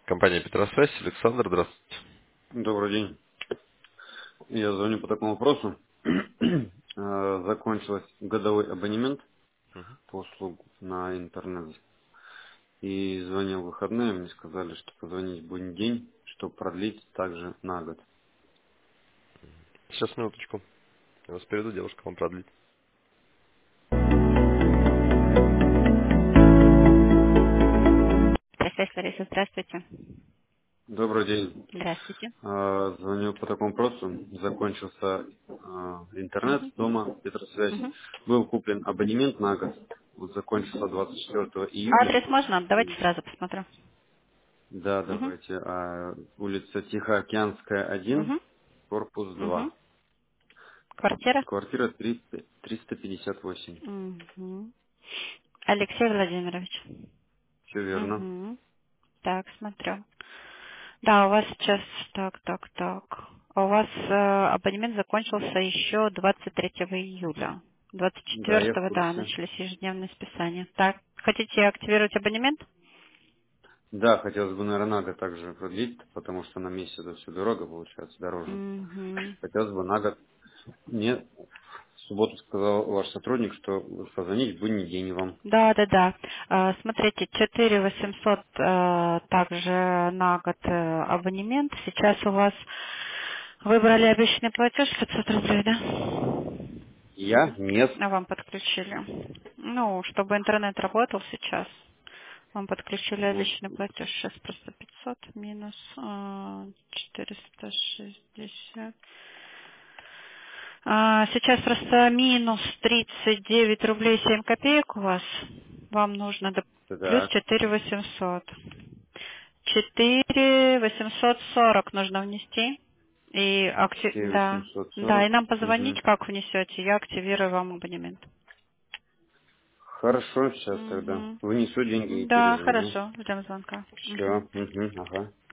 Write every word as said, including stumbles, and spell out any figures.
Компания Петросвязь, Александр, здравствуйте. Добрый день. Я звоню по такому вопросу. Э, Закончился годовой абонемент по услугу на интернет. И звонил в выходные, мне сказали, что позвонить в будний день, чтобы продлить также на год. Сейчас, минуточку. Я вас переведу, девушка вам продлит. Связь, Лариса, здравствуйте. Добрый день. Здравствуйте. Э, Звоню по такому вопросу. Закончился э, интернет Угу. дома, Петросвязь. Угу. Был куплен абонемент на год. Вот закончился двадцать четвёртого июля. Адрес можно? Давайте сразу посмотрю. Да, Угу. давайте. А, улица Тихоокеанская, один, Угу. корпус два. Угу. Квартира? Квартира триста триста пятьдесят восемь. Угу. Алексей Владимирович. Все верно. Угу. Так, смотрю. Да, у вас сейчас, так, так, так. А У вас э, абонемент закончился еще двадцать третьего июля. двадцать Да, я в четвёртого, да, курсе. начались ежедневные списания. Так, хотите активировать абонемент? Да, хотелось бы, наверное, на год также продлить, потому что на месяц это все дорого получается, дороже. Угу. Хотелось бы на год. Мне в субботу сказал ваш сотрудник, что позвонить в будний день вам. Да, да, да. Э, Смотрите, четыре восемьсот э, также на год э, абонемент. Сейчас у вас выбрали обещанный платеж пятьсот рублей, да? Я? Нет. А вам подключили. Ну, чтобы интернет работал сейчас, вам подключили Вот. обещанный платеж. Сейчас просто пятьсот минус э, четыреста шестьдесят. А, сейчас просто минус тридцать девять рублей семь копеек у вас. Вам нужно до- плюс Так. четыре восемьсот. четыре восемьсот сорок нужно внести. И акти... четыре да. восемьсот Да, и сорок. нам Угу. позвонить, как внесете, я активирую вам абонемент. Хорошо, сейчас тогда. Угу. Внесу деньги и Да, перезвоню. хорошо, ждем звонка. Угу. Все. Угу. Ага.